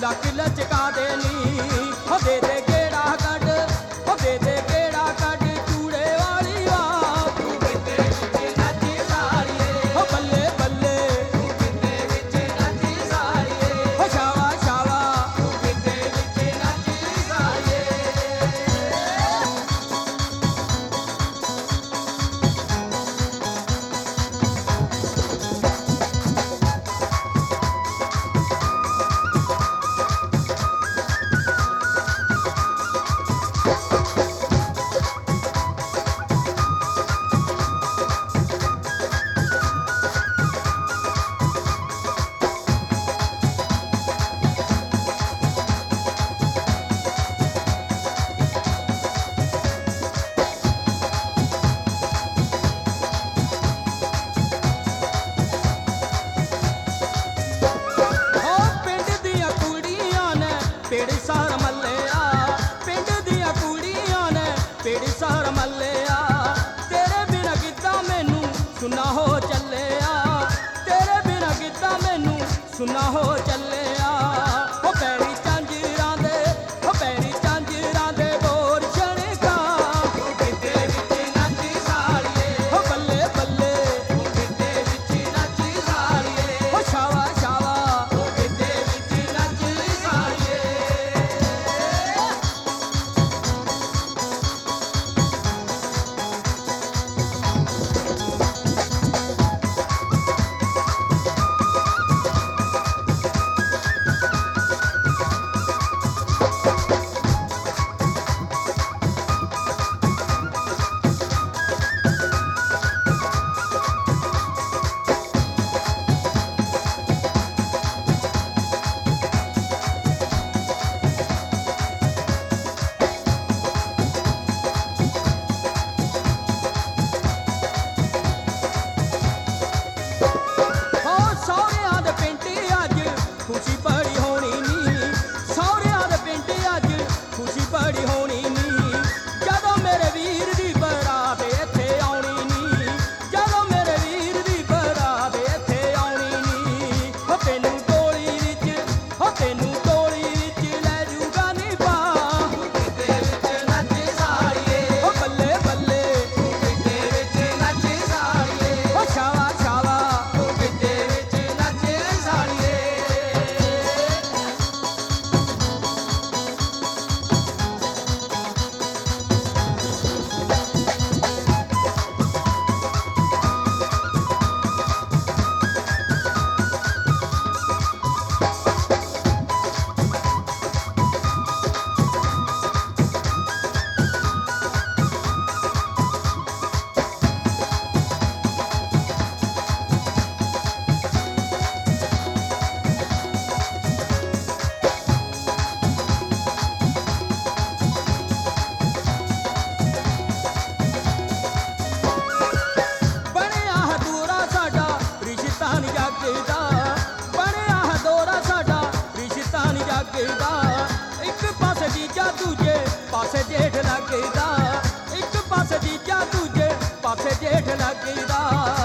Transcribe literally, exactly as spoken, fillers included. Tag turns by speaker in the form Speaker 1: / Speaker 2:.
Speaker 1: ਲੱਕ ਲਚਕਾ ਦੇ ਨੀ ਹੋ ਦੇ ਦੇ ਗੇੜਾ ਕੱਢ ਹੋ ਦੇ ਦੇ ਗੇੜਾ ਕੱਢ ਚੂੜੇ ਵਾਲੀ ਵਾ ਤੂੰ ਕਿਤੇ ਵਿੱਚ ਨੱਚੀ ਸਾਲੀਏ ਹੋ ਬੱਲੇ ਬੱਲੇ ਤੂੰ ਕਿਤੇ ਵਿੱਚ ਨੱਚੀ ਸਾਲੀਏ ਹੋ ਸ਼ਾਵਾ ਸ਼ਾਵਾ ਤੂੰ ਕਿਤੇ ਵਿੱਚ ਨੱਚੀ ਸਾਲੀਏ ਪੇੜੀ ਸਾਰ ਮੱਲਿਆ ਪਿੰਡ ਦੀਆਂ ਕੁੜੀਆਂ ਨੇ ਪੇੜੀ ਸਾਰ ਮੱਲਿਆ ਤੇਰੇ ਬਿਨਾ ਕਿੱਦਾਂ ਮੈਨੂੰ ਸੁਣਾ ਹੋ ਚੱਲਿਆ ਤੇਰੇ ਬਿਨਾ ਕਿੱਦਾਂ ਮੈਨੂੰ ਸੁਣਾ ਹੋ ਚੱਲਿਆ ਹੋ ਪੈਰੀ ਝਾਂਜਰਾਂ ਦੇ ਹੋ ਪੈਰੀ ਝਾਂਜਰਾਂ ਦੇ ਬੋਰ ਛਣਕਾ ਤੂੰ ਕਿਤੇ ਵਿੱਚ ਨੱਚੀ ਸਾਲੀਏ ਹੋ ਬੱਲੇ ਬੱਲੇ ਤੂੰ ਕਿਤੇ ਵਿੱਚ ਨੱਚੀ ਸਾਲੀਏ ਹੋ ਸ਼ਾਵਾ ਸ਼ਾਵਾ ਤੂੰ ਕਿਤੇ ਵਿੱਚ ਨੱਚੀ ਸਾਲੀਏ ਖੁਸ਼ੀ ਬੜੀ ਹੋਣੀ ਨੀ ਸਹੁਰਿਆਂ ਦੇ ਪਿੰਡ ਅੱਜ ਖੁਸ਼ੀ ਬੜੀ ਹੋਣੀ ਨੀ ਜਦੋਂ ਮੇਰੇ ਵੀਰ ਦੀ ਬਰਾਤ ਇੱਥੇ ਆਉਣੀ ਨੀ ਜਦੋਂ ਮੇਰੇ ਵੀਰ ਦੀ ਬਰਾਤ ਇੱਥੇ ਆਉਣੀ ਨੀ ਹੋ ਤੈਨੂੰ ਟੋਲੀ ਵਿੱਚ ਹੋ ਤੈਨੂੰ ਟੋਲੀ ਵਿੱਚ ਲੈ ਜੂਗਾ ਨੀ ਪਾ ਤੂੰ ਕਿਤੇ ਵਿੱਚ ਨੱਚੀ ਸਾਲੀਏ ਹੋ ਬੱਲੇ ਬੱਲੇ ਤੂੰ ਕਿਤੇ ਵਿੱਚ ਨੱਚੀ ਸਾਲੀਏ ਹੋ ਸ਼ਾਵਾ ਸ਼ਾਵਾ ਤੂੰ ਕਿਤੇ ਵਿੱਚ ਨੱਚੀ ਸਾਲੀਏ ਇੱਕ ਪਾਸੇ ਜੀਜਾ ਦੂਜੇ ਪਾਸੇ ਜੇਠ ਲੱਗਦਾ ਇੱਕ ਪਾਸੇ ਜੀਜਾ ਦੂਜੇ ਪਾਸੇ ਜੇਠ ਲੱਗਦਾ